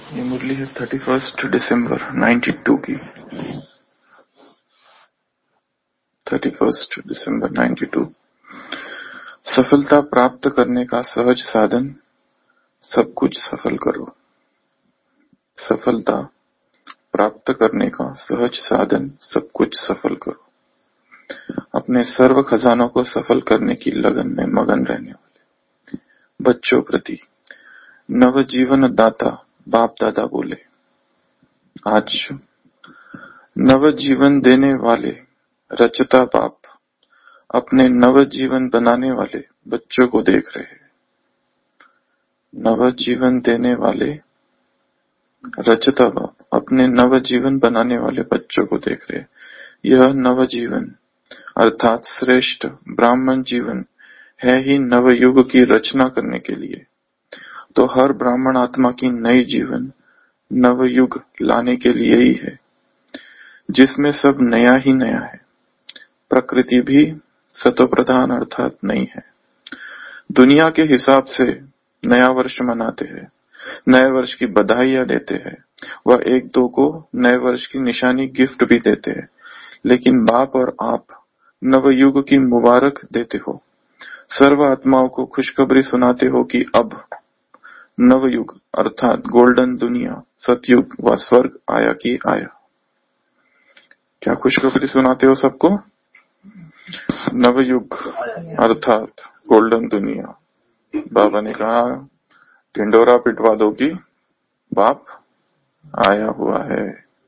ये मुरली है 31 दिसंबर 92 की। 31 दिसंबर 92। सफलता प्राप्त करने का सहज साधन, सब कुछ सफल करो। सफलता प्राप्त करने का सहज साधन, सब कुछ सफल करो। अपने सर्व खजानों को सफल करने की लगन में मगन रहने वाले बच्चों प्रति नव जीवन दाता बाप दादा बोले, आज नव जीवन देने वाले रचता बाप अपने नव जीवन बनाने वाले बच्चों को देख रहे हैं। नव जीवन देने वाले रचता बाप अपने नव जीवन बनाने वाले बच्चों को देख रहे हैं। यह नव जीवन अर्थात श्रेष्ठ ब्राह्मण जीवन है ही नव युग की रचना करने के लिए। तो हर ब्राह्मण आत्मा की नई जीवन नव युग लाने के लिए ही है, जिसमें सब नया ही नया है। प्रकृति भी सतोप्रधान अर्थात नहीं है। दुनिया के हिसाब से नया वर्ष मनाते हैं, नए वर्ष की बधाइयां देते हैं, वह एक दो को नए वर्ष की निशानी गिफ्ट भी देते हैं। लेकिन बाप और आप नव युग की मुबारक देते हो, सर्व आत्माओं को खुशखबरी सुनाते हो कि अब नवयुग अर्थात गोल्डन दुनिया सतयुग व स्वर्ग आया कि आया। क्या खुशखबरी सुनाते हो सबको? नवयुग अर्थात गोल्डन दुनिया। बाबा ने कहा ढिंडोरा पिटवा दो कि बाप आया हुआ है।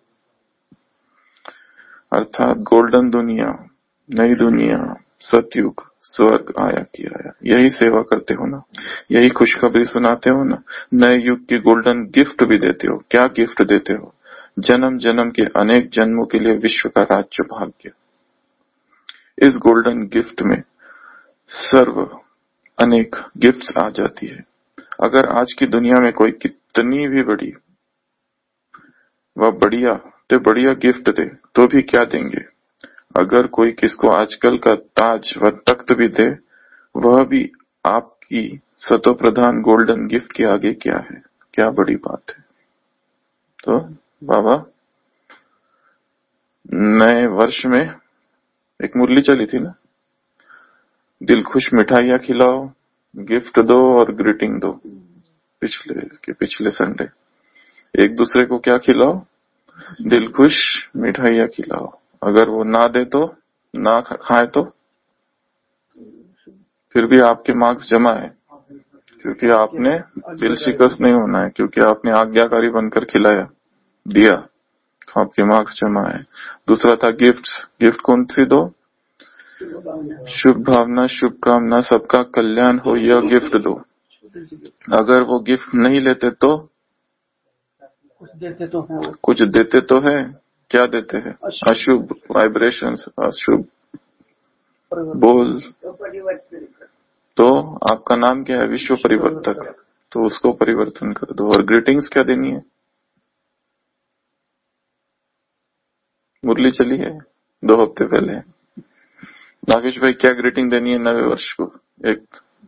अर्थात गोल्डन दुनिया, नई दुनिया, सतयुग, स्वर्ग आया कि आया। यही सेवा करते हो ना, यही खुशखबरी सुनाते हो ना, नए युग की गोल्डन गिफ्ट भी देते हो। क्या गिफ्ट देते हो? जन्म जन्म के अनेक जन्मों के लिए विश्व का राज्य भाग्य। इस गोल्डन गिफ्ट में सर्व अनेक गिफ्ट्स आ जाती है। अगर आज की दुनिया में कोई कितनी भी बड़ी व बढ़िया गिफ्ट दे तो भी क्या देंगे? अगर कोई किसको आजकल का ताज व तख्त भी दे, वह भी आपकी सतो प्रधान गोल्डन गिफ्ट के आगे क्या है? क्या बड़ी बात है। तो बाबा नए वर्ष में एक मुरली चली थी ना, दिल खुश मिठाइयां खिलाओ, गिफ्ट दो और ग्रीटिंग दो। पिछले संडे एक दूसरे को क्या खिलाओ? दिल खुश मिठाइयां खिलाओ। अगर वो ना दे तो, ना खाए तो फिर भी आपके मार्क्स जमा है, क्योंकि आपने दिल शिकस्त नहीं होना है, क्योंकि आपने आज्ञाकारी बनकर खिलाया दिया, आपके मार्क्स जमा है। दूसरा था गिफ्ट कौन सी दो? शुभ भावना, शुभकामना, सबका कल्याण हो, यह गिफ्ट दो। अगर वो गिफ्ट नहीं लेते तो कुछ देते तो है। क्या देते हैं? अशुभ वाइब्रेशंस, अशुभ बोल। तो आपका नाम क्या है? विश्व परिवर्तक। तो उसको परिवर्तन कर दो। और ग्रीटिंग्स क्या देनी है? मुरली चली है 2 हफ्ते पहले। नागेश भाई क्या ग्रीटिंग देनी है नवे वर्ष को? एक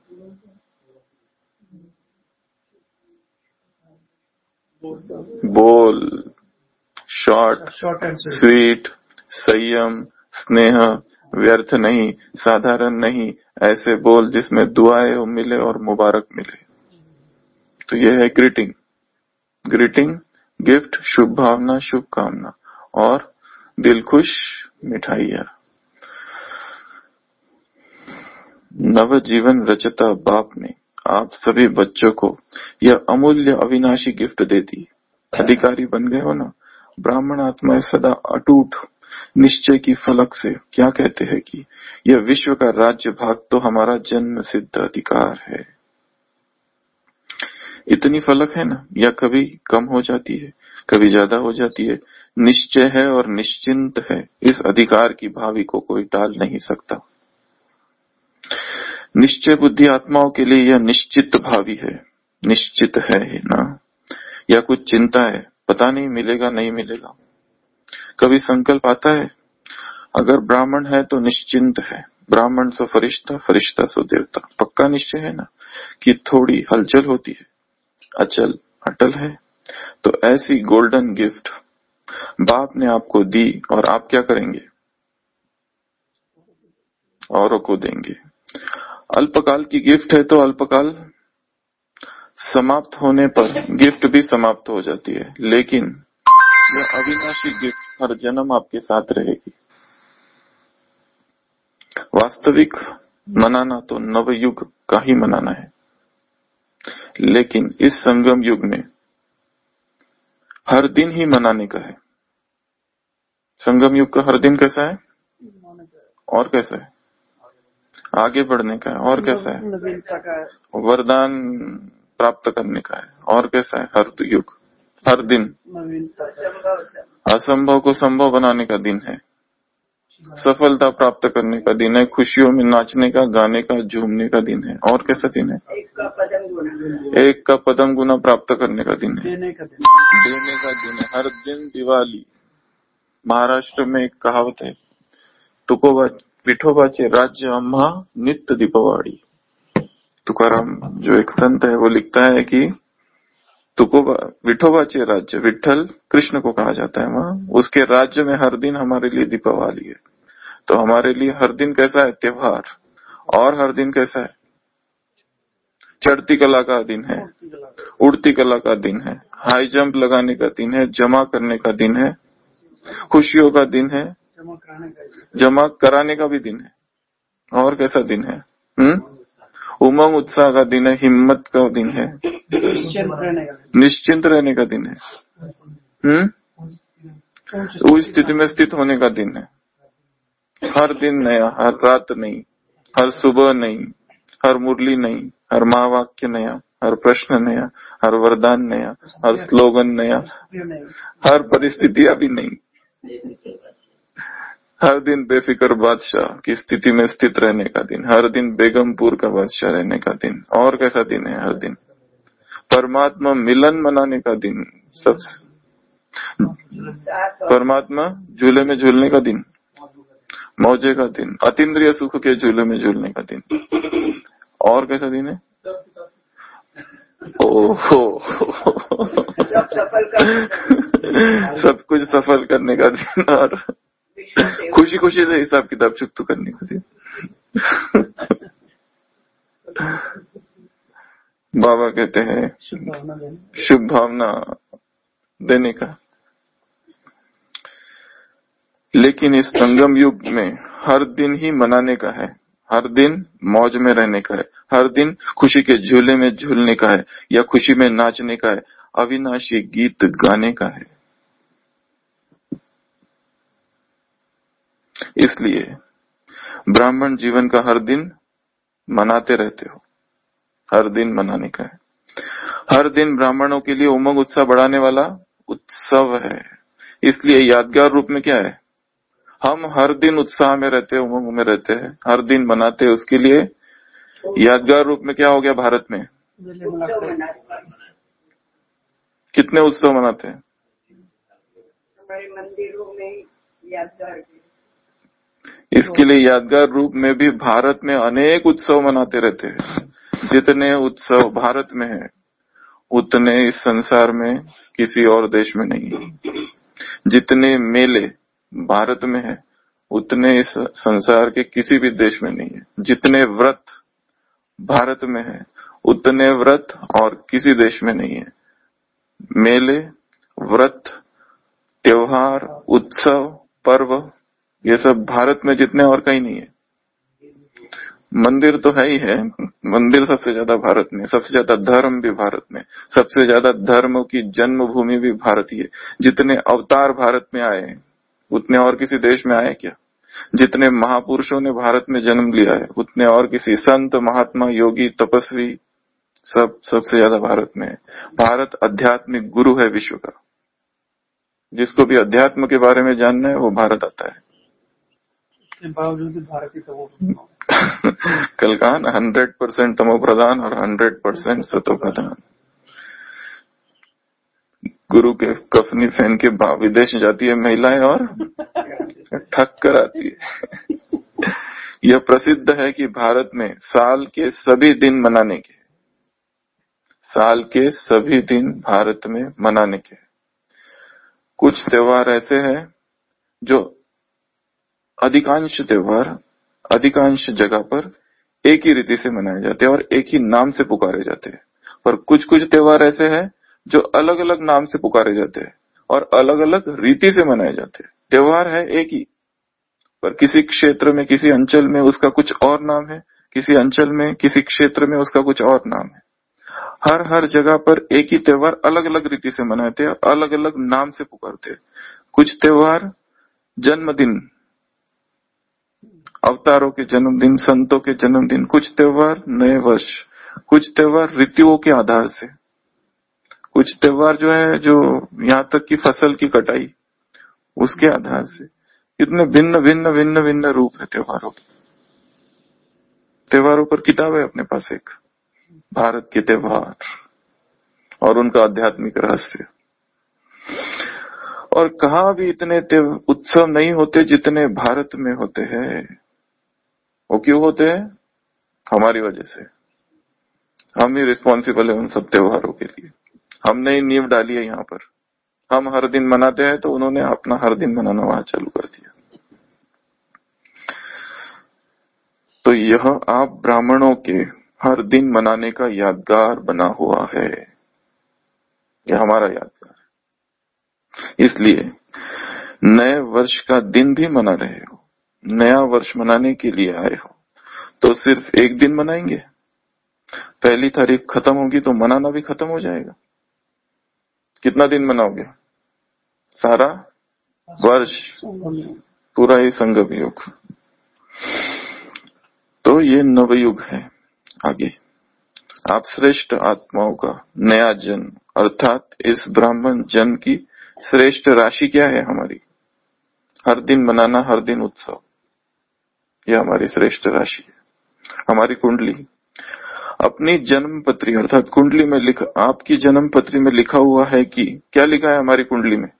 बोल, शॉर्ट स्वीट, संयम, स्नेह, व्यर्थ नहीं, साधारण नहीं, ऐसे बोल जिसमें दुआएं मिले और मुबारक मिले। तो यह है ग्रीटिंग, गिफ्ट, शुभ भावना, शुभकामना और दिल खुश मिठाइयां। नव जीवन रचता बाप ने आप सभी बच्चों को यह अमूल्य अविनाशी गिफ्ट दे दी। अधिकारी बन गए हो ना। ब्राह्मण आत्माएं सदा अटूट निश्चय की फलक से क्या कहते हैं कि यह विश्व का राज्य भाग तो हमारा जन्म सिद्ध अधिकार है। इतनी फलक है ना, या कभी कम हो जाती है, कभी ज्यादा हो जाती है। निश्चय है और निश्चिंत है। इस अधिकार की भावी को कोई टाल नहीं सकता। निश्चय बुद्धि आत्माओं के लिए यह निश्चित भावी है। निश्चित है ना, या कुछ चिंता है, पता नहीं मिलेगा नहीं मिलेगा। कभी संकल्प आता है, अगर ब्राह्मण है तो निश्चिंत है, ब्राह्मण सो फरिश्ता, फरिश्ता सो देवता। पक्का निश्चय है ना कि थोड़ी हलचल होती है, अचल अटल है। तो ऐसी गोल्डन गिफ्ट बाप ने आपको दी और आप क्या करेंगे? औरों को देंगे। अल्पकाल की गिफ्ट है तो अल्पकाल समाप्त होने पर गिफ्ट भी समाप्त हो जाती है, लेकिन यह अविनाशी गिफ्ट हर जन्म आपके साथ रहेगी। वास्तविक मनाना तो नवयुग का ही मनाना है, लेकिन इस संगम युग में हर दिन ही मनाने का है। संगम युग का हर दिन कैसा है और कैसा है? आगे बढ़ने का है। और कैसा है? वरदान प्राप्त करने का है। और कैसा है? हर युग, हर दिन असंभव को संभव बनाने का दिन है, सफलता प्राप्त करने का दिन है, खुशियों में नाचने का, गाने का, झूमने का दिन है। और कैसा दिन है? एक का पदम गुना प्राप्त करने का दिन है, देने का दिन है। हर दिन दिवाली। महाराष्ट्र में एक कहावत है, तुकोबा विठोबाचे राज्य आम्हा नित्य दीपावली। तुकाराम जो एक संत है वो लिखता है कि तुकोबा विठोबाचे राज्य, विठल कृष्ण को कहा जाता है वहां, उसके राज्य में हर दिन हमारे लिए दीपावली है। तो हमारे लिए हर दिन कैसा है? त्योहार। और हर दिन कैसा है? चढ़ती कला का दिन है, उड़ती कला का दिन है, हाई जंप लगाने का दिन है, जमा करने का दिन है, खुशियों का दिन है, जमा कराने का भी दिन है। और कैसा दिन है? उमंग उत्साह का दिन है, हिम्मत का दिन है, निश्चिंत रहने का दिन है, उस स्थिति में स्थित होने का दिन है। हर दिन नया, हर रात नहीं, हर सुबह नहीं, हर मुरली नहीं, हर महावाक्य नया, हर प्रश्न नया, हर वरदान नया, हर स्लोगन नया, हर परिस्थितियां भी नहीं। हर दिन बेफिक्र बादशाह की स्थिति में स्थित रहने का दिन, हर दिन बेगमपुर का बादशाह रहने का दिन। और कैसा दिन है? हर दिन परमात्मा मिलन मनाने का दिन, सबसे परमात्मा झूले में झूलने का दिन, मौजे का दिन, अतीन्द्रिय सुख के झूले में झूलने का दिन। और कैसा दिन है? ओहो सब कुछ सफल करने का दिन और खुशी खुशी से हिसाब किताब चुकता करने का दिन। बाबा कहते हैं शुभ भावना देने का। लेकिन इस संगम युग में हर दिन ही मनाने का है, हर दिन मौज में रहने का है, हर दिन खुशी के झूले में झूलने का है या खुशी में नाचने का है, अविनाशी गीत गाने का है। इसलिए ब्राह्मण जीवन का हर दिन मनाते रहते हो, हर दिन मनाने का है। हर दिन ब्राह्मणों के लिए उमंग उत्साह बढ़ाने वाला उत्सव है। इसलिए यादगार रूप में क्या है? हम हर दिन उत्साह में रहते हैं, उमंग में रहते हैं, हर दिन मनाते हैं। उसके लिए यादगार रूप में क्या हो गया? भारत में कितने उत्सव मनाते हैं? हमारे मंदिरों में यादगार। इसके लिए यादगार रूप में भी भारत में अनेक उत्सव मनाते रहते हैं। जितने उत्सव भारत में है उतने इस संसार में किसी और देश में नहीं है। जितने मेले भारत में है उतने इस संसार के किसी भी देश में नहीं है। जितने व्रत भारत में है उतने व्रत और किसी देश में नहीं है। मेले, व्रत, त्योहार, उत्सव, पर्व, ये सब भारत में जितने और कहीं नहीं है। मंदिर तो है ही है, मंदिर सबसे ज्यादा भारत में, सबसे ज्यादा धर्म भी भारत में, सबसे ज्यादा धर्म की जन्मभूमि भी भारत ही है। जितने अवतार भारत में आए हैं उतने और किसी देश में आए क्या? जितने महापुरुषों ने भारत में जन्म लिया है उतने और किसी संत, महात्मा, योगी, तपस्वी सब सबसे ज्यादा भारत में है। भारत आध्यात्मिक गुरु है विश्व का। जिसको भी अध्यात्म के बारे में जानना है वो भारत आता है। बावजूद भारतीय तमो कल कहा ना 100% तमो प्रधान और 100% सतो प्रधान। गुरु के कफनी पहन के विदेश जाती है महिलाएं और ठग कर आती है। यह प्रसिद्ध है कि भारत में साल के सभी दिन मनाने के, साल के सभी दिन भारत में मनाने के। कुछ त्योहार ऐसे हैं जो अधिकांश त्योहार अधिकांश जगह पर एक ही रीति से मनाए जाते हैं और एक ही नाम से पुकारे जाते हैं, और कुछ कुछ त्योहार ऐसे हैं जो अलग अलग नाम से पुकारे जाते हैं और अलग अलग रीति से मनाए जाते हैं। त्योहार है एक ही, पर किसी क्षेत्र में, किसी अंचल में उसका कुछ और नाम है, किसी अंचल में, किसी क्षेत्र में उसका कुछ और नाम है। हर जगह पर एक ही त्योहार अलग अलग रीति से मनाते हैं, अलग अलग नाम से पुकारते हैं। कुछ त्योहार जन्मदिन, अवतारों के जन्मदिन, संतों के जन्मदिन, कुछ त्योहार नए वर्ष, कुछ त्योहार ऋतुओं के आधार से, कुछ त्योहार जो है जो यहाँ तक कि फसल की कटाई उसके आधार से। इतने भिन्न भिन्न भिन्न भिन्न रूप है त्योहारों के। त्योहारों पर किताब है अपने पास एक, भारत के त्योहार और उनका आध्यात्मिक रहस्य। और कहाँ भी इतने उत्सव नहीं होते जितने भारत में होते हैं। वो क्यों होते हैं? हमारी वजह से। हम ही रिस्पॉन्सिबल है उन सब त्योहारों के लिए। हमने ही नींव डाली है यहाँ पर। हम हर दिन मनाते हैं तो उन्होंने अपना हर दिन मनाना वहां चालू कर दिया। तो यह आप ब्राह्मणों के हर दिन मनाने का यादगार बना हुआ है। यह हमारा यादगार है। इसलिए नए वर्ष का दिन भी मना रहे हो, नया वर्ष मनाने के लिए आए हो, तो सिर्फ एक दिन मनाएंगे? पहली तारीख खत्म होगी तो मनाना भी खत्म हो जाएगा। कितना दिन मनाओगे? सारा वर्ष, पूरा ही संगम युग। तो ये नवयुग है। आगे आप श्रेष्ठ आत्माओं का नया जन्म, अर्थात इस ब्राह्मण जन्म की श्रेष्ठ राशि क्या है हमारी? हर दिन मनाना, हर दिन उत्सव, यह हमारी श्रेष्ठ राशि है। हमारी कुंडली, अपनी जन्म पत्री अर्थात कुंडली में लिखा, आपकी जन्म पत्री में लिखा हुआ है कि क्या लिखा है हमारी कुंडली में?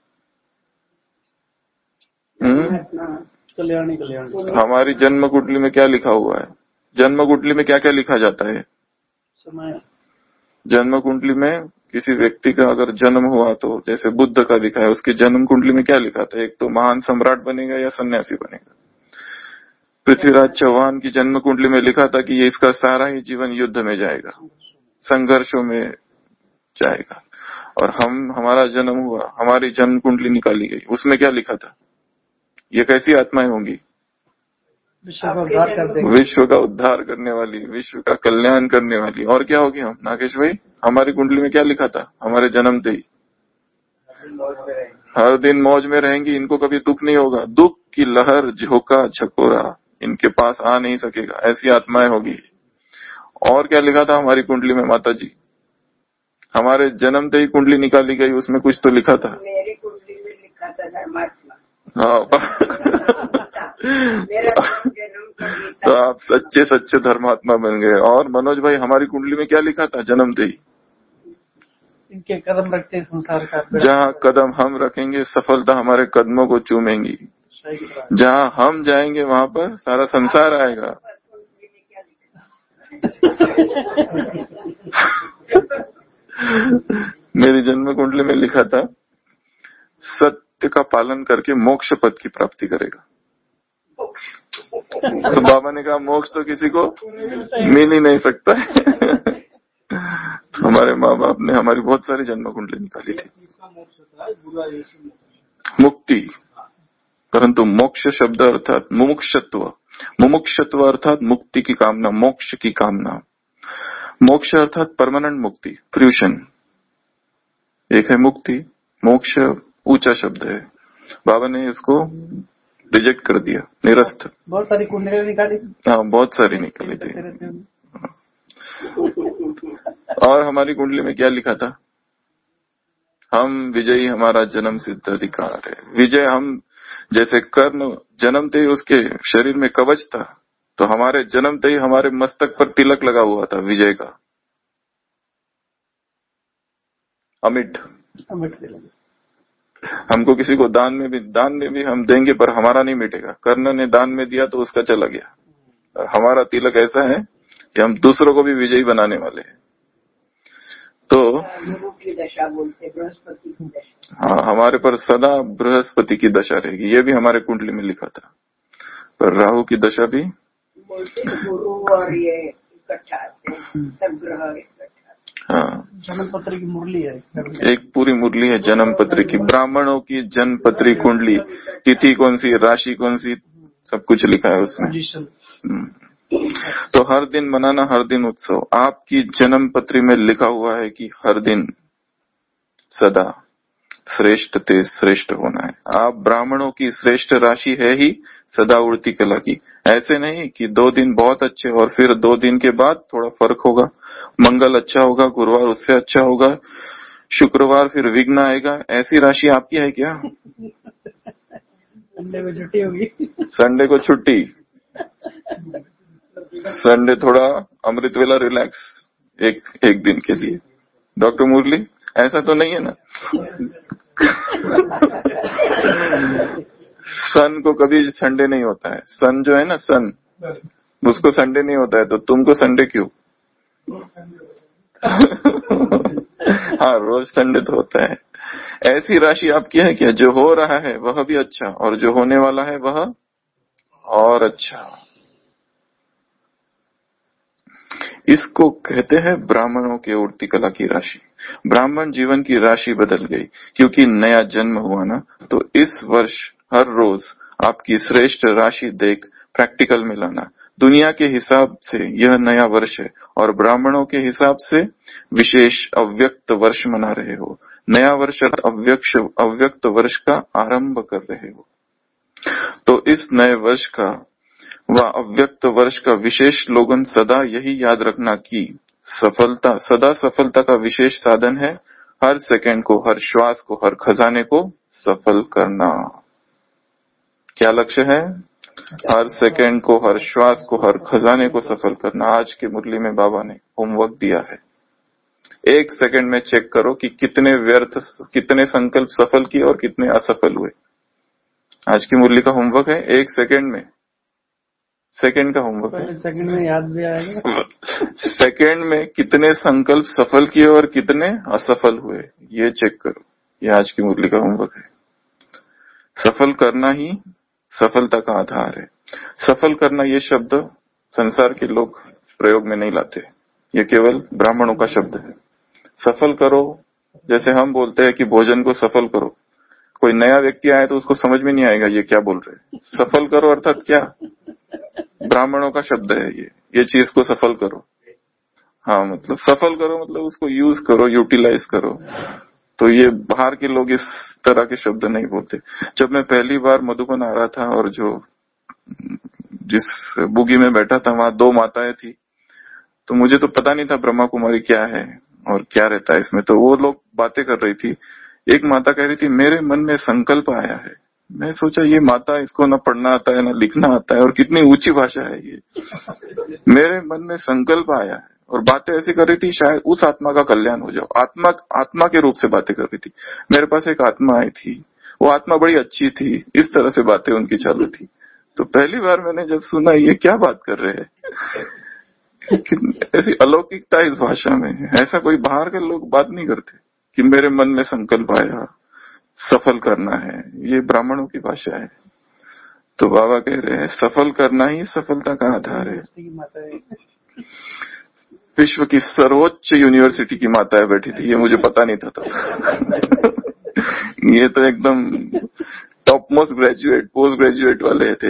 कल्याणी। हमारी जन्म कुंडली में क्या लिखा हुआ है? जन्म कुंडली में क्या क्या लिखा जाता है? समय। जन्म कुंडली में किसी व्यक्ति का अगर जन्म हुआ तो जैसे बुद्ध का लिखा है, उसकी जन्म कुंडली में क्या लिखा था? एक तो महान सम्राट बनेगा या सन्यासी बनेगा। पृथ्वीराज चौहान की जन्म कुंडली में लिखा था कि ये इसका सारा ही जीवन युद्ध में जाएगा, संघर्षों में जाएगा। और हमारा जन्म हुआ, हमारी जन्म कुंडली निकाली गई, उसमें क्या लिखा था? ये कैसी आत्माएं होंगी? विश्व का उद्धार करने वाली, विश्व का कल्याण करने वाली। और क्या होगी हम? नागेश भाई, हमारी कुंडली में क्या लिखा था? हमारे जन्मते ही हर दिन मौज में रहेंगी, इनको कभी दुख नहीं होगा, दुख की लहर, झोंका झकोरा इनके पास आ नहीं सकेगा, ऐसी आत्माएं होगी। और क्या लिखा था हमारी कुंडली में माता जी? हमारे जन्मते ही कुंडली निकाली गई, उसमें कुछ तो लिखा था। मेरी कुंडली में लिखा था धर्मात्मा। हाँ तो आप सच्चे सच्चे धर्मात्मा बन गए। और मनोज भाई, हमारी कुंडली में क्या लिखा था जन्मते ही? इनके कदम रखते संसार का, जहाँ कदम हम रखेंगे सफलता हमारे कदमों को चूमेंगी, जहाँ हम जाएंगे वहां पर सारा संसार आएगा। मेरी जन्म कुंडली में लिखा था सत्य का पालन करके मोक्ष पद की प्राप्ति करेगा। तो बाबा ने कहा मोक्ष तो किसी को मिल ही नहीं सकता है। तो हमारे माँ बाप ने हमारी बहुत सारी जन्म कुंडली निकाली थी। मुक्ति, परंतु मोक्ष शब्द अर्थात मुमुक्षत्व, मुमुक्षत्व अर्थात मुक्ति की कामना, मोक्ष की कामना। मोक्ष अर्थात परमानेंट मुक्ति, फ्यूशन। एक है मुक्ति, मोक्ष ऊंचा शब्द है, बाबा ने इसको रिजेक्ट कर दिया, निरस्त। बहुत सारी कुंडलियां निकाली। हाँ, बहुत सारी निकाली थी। और हमारी कुंडली में क्या लिखा था? हम विजयी, हमारा जन्म सिद्ध अधिकार है। विजय, हम जैसे कर्ण जन्मते ही उसके शरीर में कवच था, तो हमारे जन्मते ही हमारे मस्तक पर तिलक लगा हुआ था विजय का, अमिट तिलक। हमको किसी को दान में भी हम देंगे, पर हमारा नहीं मिटेगा। कर्ण ने दान में दिया तो उसका चला गया, और हमारा तिलक ऐसा है कि हम दूसरों को भी विजयी बनाने वाले हैं। तो गुरु की दशा बोलते, बृहस्पति की दशा। हाँ, हमारे पर सदा बृहस्पति की दशा रहेगी, ये भी हमारे कुंडली में लिखा था। पर राहु की दशा भी बोलते, गुरु और ये इकट्ठा आते हैं, सब ग्रह इकट्ठा। हाँ, जन्म पत्र की मुरली है, एक पूरी मुरली है जन्म पत्र की, ब्राह्मणों की जन्म पत्री कुंडली, तिथि कौन सी, राशि कौन सी, सब कुछ लिखा है उसमें। तो हर दिन मनाना, हर दिन उत्सव। आपकी जन्म पत्री में लिखा हुआ है कि हर दिन सदा श्रेष्ठ ते श्रेष्ठ होना है। आप ब्राह्मणों की श्रेष्ठ राशि है ही सदा उड़ती कला की। ऐसे नहीं कि 2 दिन बहुत अच्छे और फिर 2 दिन के बाद थोड़ा फर्क होगा, मंगल अच्छा होगा, गुरुवार उससे अच्छा होगा, शुक्रवार फिर विघ्न आएगा। ऐसी राशि आपकी है क्या? संडे को छुट्टी होगी, संडे को छुट्टी, संडे थोड़ा अमृत वेला रिलैक्स, एक दिन के लिए। डॉक्टर मुरली, ऐसा तो नहीं है ना? सन को कभी संडे नहीं होता है। सन जो है ना, सन, उसको संडे नहीं होता है, तो तुमको संडे क्यों? हाँ, रोज संडे तो होता है। ऐसी राशि आपकी है क्या? जो हो रहा है वह भी अच्छा और जो होने वाला है वह और अच्छा। इसको कहते हैं ब्राह्मणों के उड़ती कला की राशि। ब्राह्मण जीवन की राशि बदल गई क्योंकि नया जन्म हुआ ना। तो इस वर्ष हर रोज आपकी श्रेष्ठ राशि देख प्रैक्टिकल में लाना। दुनिया के हिसाब से यह नया वर्ष है और ब्राह्मणों के हिसाब से विशेष अव्यक्त वर्ष मना रहे हो। नया वर्ष अव्यक्त वर्ष का आरंभ कर रहे हो। तो इस नए वर्ष का व अव्यक्त वर्ष का विशेष स्लोगन सदा यही याद रखना कि सफलता सदा सफलता का विशेष साधन है। हर सेकंड को, हर श्वास को, हर खजाने को सफल करना। क्या लक्ष्य है? हर सेकंड को, हर श्वास को, हर खजाने को सफल करना। आज की मुरली में बाबा ने होमवर्क दिया है। 1 सेकंड में चेक करो कि कितने संकल्प सफल किए और कितने असफल हुए। आज की मुरली का होमवर्क है 1 सेकंड में, सेकंड का होमवर्क है। सेकंड में याद भी आएगा। सेकंड में कितने संकल्प सफल किए और कितने असफल हुए, ये चेक करो। ये आज की मुरली का होमवर्क है। सफल करना ही सफलता का आधार है। सफल करना ये शब्द संसार के लोग प्रयोग में नहीं लाते, ये केवल ब्राह्मणों का शब्द है। सफल करो, जैसे हम बोलते हैं कि भोजन को सफल करो, कोई नया व्यक्ति आए तो उसको समझ में नहीं आएगा ये क्या बोल रहे हैं। सफल करो अर्थात क्या? ब्राह्मणों का शब्द है ये चीज को सफल करो। हाँ, मतलब सफल करो मतलब उसको यूज करो, यूटिलाइज करो। तो ये बाहर के लोग इस तरह के शब्द नहीं बोलते। जब मैं पहली बार मधुबन आ रहा था और जिस बुगी में बैठा था वहां 2 माताएं थी, तो मुझे तो पता नहीं था ब्रह्मा कुमारी क्या है और क्या रहता है इसमें। तो वो लोग बातें कर रही थी। एक माता कह रही थी मेरे मन में संकल्प आया है। मैं सोचा ये माता, इसको ना पढ़ना आता है ना लिखना आता है, और कितनी ऊंची भाषा है ये। मेरे मन में संकल्प आया है, और बातें ऐसी कर रही थी शायद उस आत्मा का कल्याण हो जाओ। आत्मा के रूप से बातें कर रही थी। मेरे पास एक आत्मा आई थी, वो आत्मा बड़ी अच्छी थी, इस तरह से बातें उनकी चालू थी। तो पहली बार मैंने जब सुना ये क्या बात कर रहे हैं, ऐसी अलौकिकता इस भाषा में है। ऐसा कोई बाहर के लोग बात नहीं करते कि मेरे मन में संकल्प आया, सफल करना है। ये ब्राह्मणों की भाषा है। तो बाबा कह रहे हैं सफल करना ही सफलता का आधार है। विश्व की सर्वोच्च यूनिवर्सिटी की माताएं बैठी थी, ये मुझे पता नहीं था तो। ये तो एकदम top most graduate, post graduate वाले थे।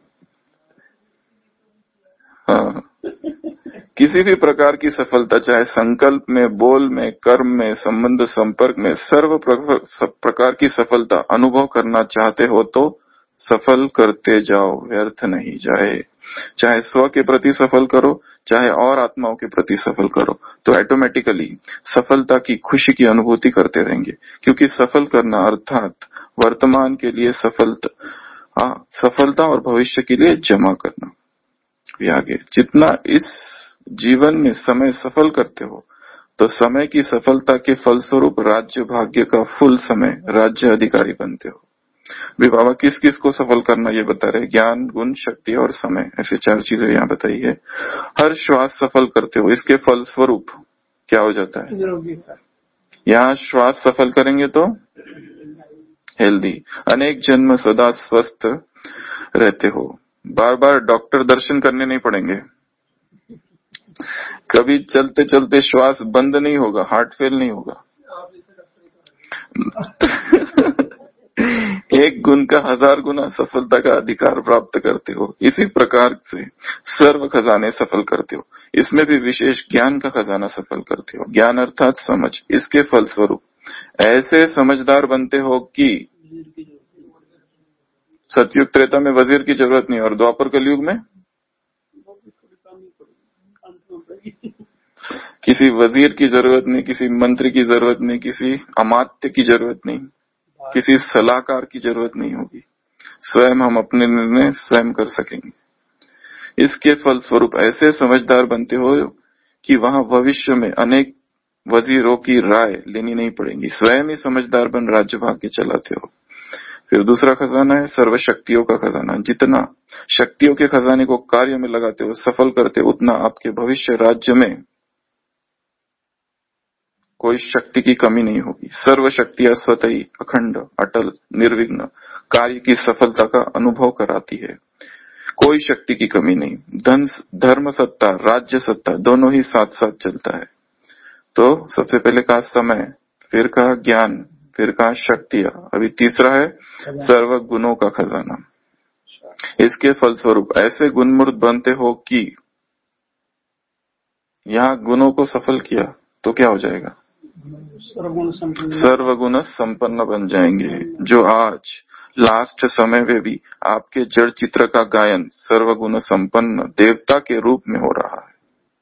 हाँ, किसी भी प्रकार की सफलता, चाहे संकल्प में, बोल में, कर्म में, संबंध संपर्क में, सर्व प्रकार की सफलता अनुभव करना चाहते हो तो सफल करते जाओ, व्यर्थ नहीं जाए। चाहे स्व के प्रति सफल करो, चाहे और आत्माओं के प्रति सफल करो, तो ऑटोमेटिकली सफलता की खुशी की अनुभूति करते रहेंगे। क्योंकि सफल करना अर्थात वर्तमान के लिए सफलता और भविष्य के लिए जमा करना। आगे जितना इस जीवन में समय सफल करते हो, तो समय की सफलता के फलस्वरूप राज्य भाग्य का फुल समय राज्य अधिकारी बनते हो। भी बाबा किस किस को सफल करना ये बता रहे, ज्ञान, गुण, शक्ति और समय, ऐसे 4 चीजें यहाँ बताई है। हर श्वास सफल करते हो, इसके फलस्वरूप क्या हो जाता है? निरोगी। यहाँ श्वास सफल करेंगे तो हेल्दी, अनेक जन्म सदा स्वस्थ रहते हो। बार बार डॉक्टर दर्शन करने नहीं पड़ेंगे, कभी चलते चलते श्वास बंद नहीं होगा, हार्ट फेल नहीं होगा। एक गुण का 1000 गुना सफलता का अधिकार प्राप्त करते हो। इसी प्रकार से सर्व खजाने सफल करते हो। इसमें भी विशेष ज्ञान का खजाना सफल करते हो। ज्ञान अर्थात समझ। इसके फलस्वरूप ऐसे समझदार बनते हो कि सतयुग त्रेता में वजीर की जरूरत नहीं और द्वापर कलयुग में किसी वजीर की जरूरत नहीं, किसी मंत्री की जरूरत नहीं, किसी अमात्य की जरूरत नहीं, किसी सलाहकार की जरूरत नहीं होगी। स्वयं हम अपने निर्णय स्वयं कर सकेंगे। इसके फलस्वरूप ऐसे समझदार बनते हो कि वहां भविष्य में अनेक वजीरों की राय लेनी नहीं पड़ेगी। स्वयं ही समझदार बन राज्य भाग्य चलाते हो। फिर दूसरा खजाना है सर्व शक्तियों का खजाना। जितना शक्तियों के खजाने को कार्य में लगाते हो, सफल करते हो, उतना आपके भविष्य राज्य में कोई शक्ति की कमी नहीं होगी। सर्व शक्तियां स्वतः ही अखंड, अटल, निर्विघ्न कार्य की सफलता का अनुभव कराती है। कोई शक्ति की कमी नहीं। धर्म सत्ता, राज्य सत्ता दोनों ही साथ साथ चलता है। तो सबसे पहले कहा समय, फिर कहा ज्ञान, फिर कहा शक्तियां, अभी तीसरा है सर्व गुणों का खजाना। इसके फलस्वरूप ऐसे गुणमूर्त बनते हो कि यहाँ गुणों को सफल किया तो क्या हो जाएगा? सर्वगुण संपन्न बन जाएंगे। जो आज लास्ट समय में भी आपके जड़ चित्र का गायन सर्वगुण संपन्न देवता के रूप में हो रहा है।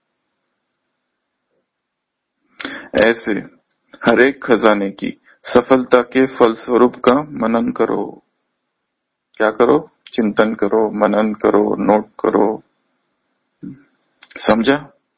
ऐसे हरेक खजाने की सफलता के फलस्वरूप का मनन करो। क्या करो? चिंतन करो, मनन करो, नोट करो। समझा?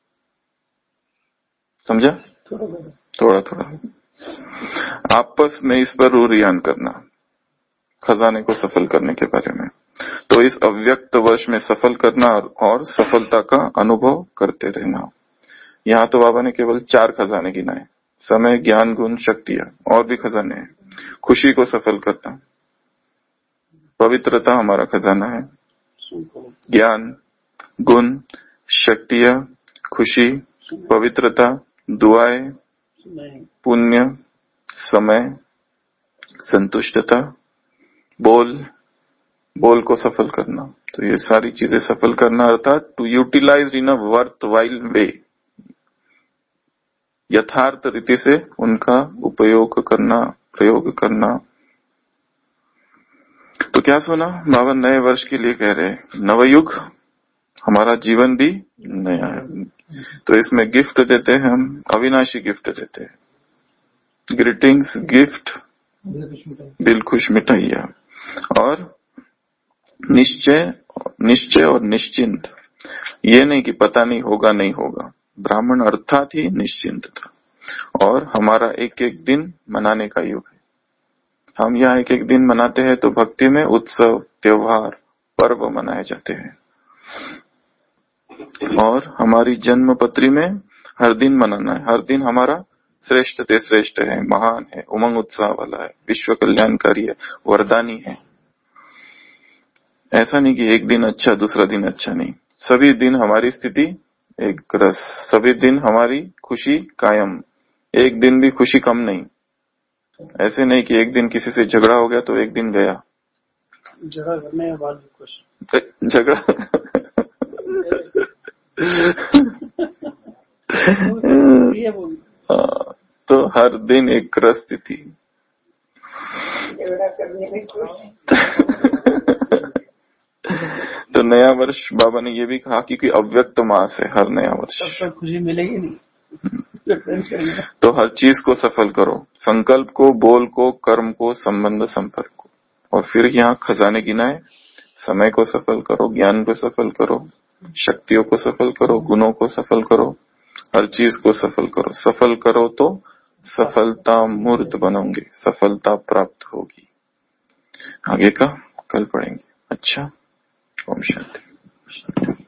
थोड़ा थोड़ा आपस में इस पर रूरियान करना, खजाने को सफल करने के बारे में। तो इस अव्यक्त वर्ष में सफल करना और सफलता का अनुभव करते रहना। यहाँ तो बाबा ने केवल 4 खजाने गिनाए, समय, ज्ञान, गुण, शक्तियां, और भी खजाने हैं। खुशी को सफल करना, पवित्रता हमारा खजाना है। ज्ञान, गुण, शक्तियां, खुशी, पवित्रता, दुआएं, पुण्य, समय, संतुष्टता, बोल को सफल करना। तो ये सारी चीजें सफल करना अर्थात to utilise in a worthwhile way, यथार्थ रीति से उनका उपयोग करना, प्रयोग करना। तो क्या सुना? बाबा नए वर्ष के लिए कह रहे नवयुग, हमारा जीवन भी नया है। तो इसमें गिफ्ट देते हैं हम, अविनाशी गिफ्ट देते हैं। ग्रीटिंग्स, गिफ्ट, दिल खुश मिठाइया, और निश्चय और निश्चिंत। ये नहीं कि पता नहीं होगा नहीं होगा। ब्राह्मण अर्थात ही निश्चिंत था। और हमारा एक एक दिन मनाने का युग है। हम यहाँ एक एक दिन मनाते हैं तो भक्ति में उत्सव, त्योहार, पर्व मनाए जाते हैं। और हमारी जन्म पत्री में हर दिन मनाना है। हर दिन हमारा श्रेष्ठ ते श्रेष्ठ है, महान है, उमंग उत्साह वाला है, विश्व कल्याणकारी है, वरदानी है। ऐसा नहीं कि एक दिन अच्छा दूसरा दिन अच्छा नहीं। सभी दिन हमारी स्थिति एक रस, सभी दिन हमारी खुशी कायम, एक दिन भी खुशी कम नहीं। ऐसे नहीं कि एक दिन किसी से झगड़ा हो गया तो एक दिन गया। झगड़ा करने के बाद खुश, झगड़ा तो हर दिन एक रस स्थिति। झगड़ा करने में खुश। तो नया वर्ष बाबा ने ये भी कहा कि अव्यक्त मास है हर नया वर्ष, तब तक खुशी मिलेगी नहीं। तो हर चीज को सफल करो, संकल्प को, बोल को, कर्म को, संबंध संपर्क को। और फिर यहाँ खजाने गिनाए, समय को सफल करो, ज्ञान को सफल करो, शक्तियों को सफल करो, गुणों को सफल करो, हर चीज को सफल करो। सफल करो तो सफलता मूर्त बनोगे, सफलता प्राप्त होगी। आगे का कल पढ़ेंगे। अच्छा, ओम शांति।